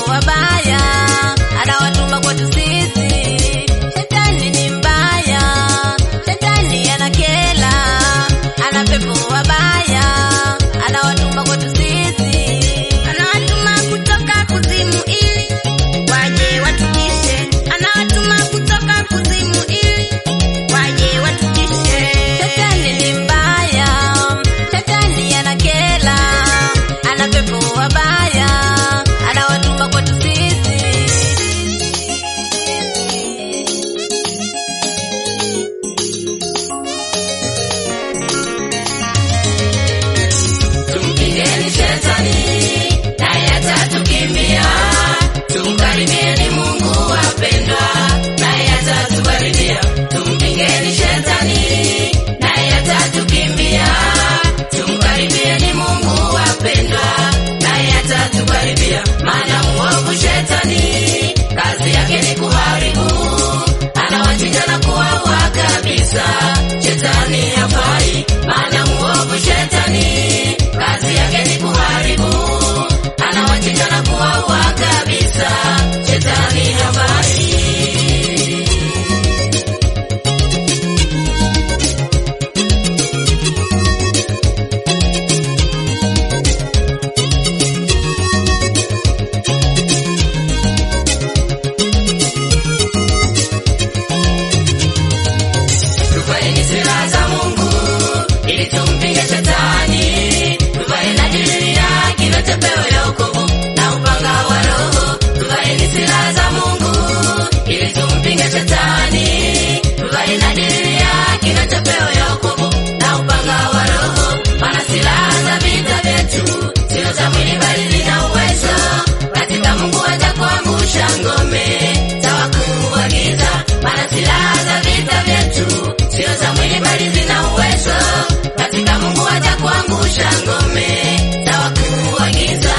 wabaya, anawatuma kwetu sisi. Shetani ni mbaya, shetani anakela, ana pepo wabaya, anawatuma kwetu sisi. Anawatuma kutoka kuzimu ili waje watutishe, anawatuma kutoka kuzimu ili waje watutishe. Shetani ni mbaya, shetani anakela, ana pepo wabaya, anawatuma kwetu sisi. Tumpingeni shetani naye atatukimbia, tumkaribieni Mungu wapendwa naye atatukaribia. Tumpingeni shetani naye atatukimbia, tumkaribieni Mungu wapendwa naye atatukaribia. Maana muovu shetani kazi yake ni kuharibu, anawachinja na kuwaua kabisa. Shetani hafai, maana muovu shetani kazi yake ni kuharibu, anawachinja na kuwaua kabisa. Shetani hafai. Tuvaeni silaha za Mungu ili tumpinge shetani. Tuvaeni adili yake na chapeo ya wokovu na upanga wa Roho. Tuvaeni silaha za Mungu ili tumpinge shetani. Tuvaeni adili yake na chapeo ya wokovu na upanga wa Roho. Maana silaha za vita vyetu sio za mwili bali zina uwezo katika Mungu hata kuangusha ngome za wakuu wa giza. Maana silaha za vita vyetu sio za mwili bali zina uwezo katika Mungu hata kuangusha ngome za wakuu wa giza.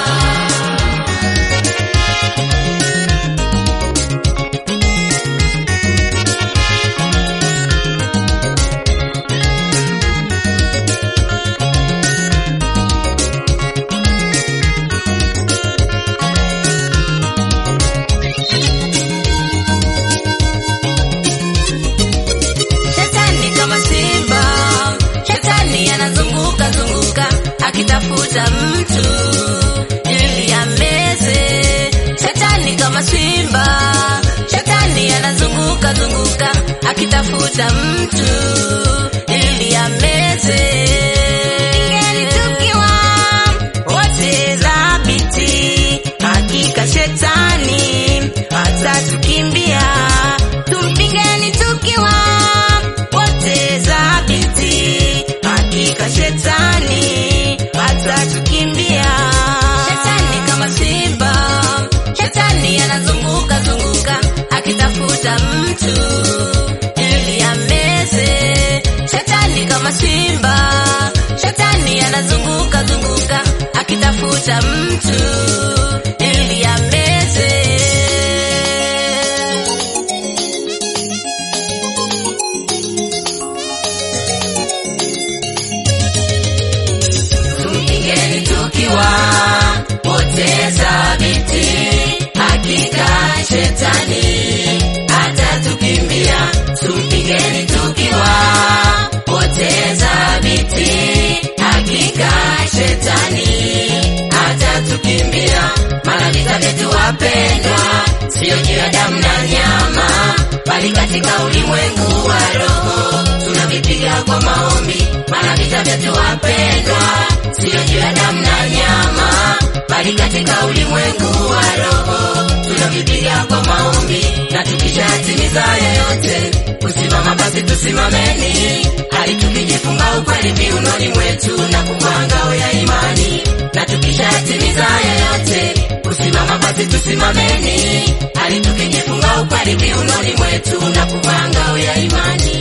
Shetani kama simba, shetani anazunguka zunguka akitafuta mtu ili ameze. Shetani kama simba, shetani anazunguka zunguka akitafuta mtu ili ameze. Ingeni tukiwa wote dhabiti, hakika shetani atatukimbia. Tumpigeni tukiwa wote dhabiti, hakika shetani atatukimbia. Shetani kama simba, shetani anazunguka zunguka akitafuta mtu ili ameze. Shetani kama simba, shetani anazunguka zunguka akitafuta mtu ili ameze. Tumpingeni tukiwa wote thabiti, hakika shetani atatukimbia. Tumpingeni tukiwa wote thabiti, hakika shetani atatukimbia. Maana vita vyetu wapendwa sio juu ya damu na nyama, bali katika ulimwengu wa roho. Tunavipiga kwa maombi. Maana vita vyetu wapendwa sio juu ya damu na nyama, bali katika ulimwengu wa roho. Tunavipiga kwa maombi. Na tukishatimiza yoyote kusimama, basi tusimameni hadi tukijifunga ukweli viunoni mwetu na kuvaa ngao ya imani. Na tukishatimiza yoyote kusimama, basi tusimameni hadi tukijifunga ukweli viunoni mwetu na kuvaa ngao ya imani.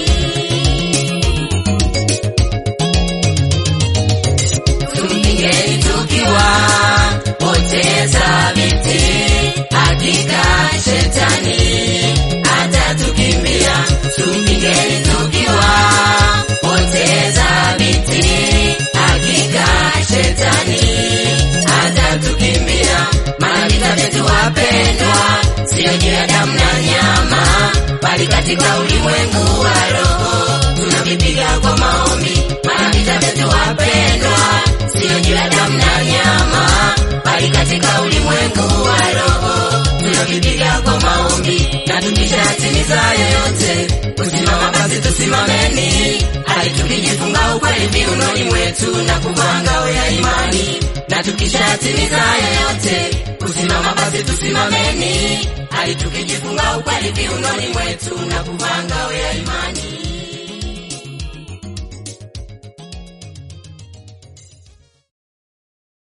Tumpingeni tukiwa wote thabiti, hakika shetani atatukimbia. Tumpingeni tukiwa wote thabiti, hakika shetani atatukimbia. Maana vita vyetu katika ulimwengu wa roho tunavipiga kwa maombi, maana vita vyetu wapendwa sio juu ya damu na nyama, bali katika ulimwengu wa roho tunavipiga kwa maombi. Na tukishatimiza yoyote kusimama basi tusimameni, hadi tukijifunga ukweli viunoni mwetu na kuvaa ngao ya imani. Na tukishatimiza yoyote kusimama basi tusimameni, hadi tukijifunga ukweli viunoni mwetu na kuvaa ngao ya imani.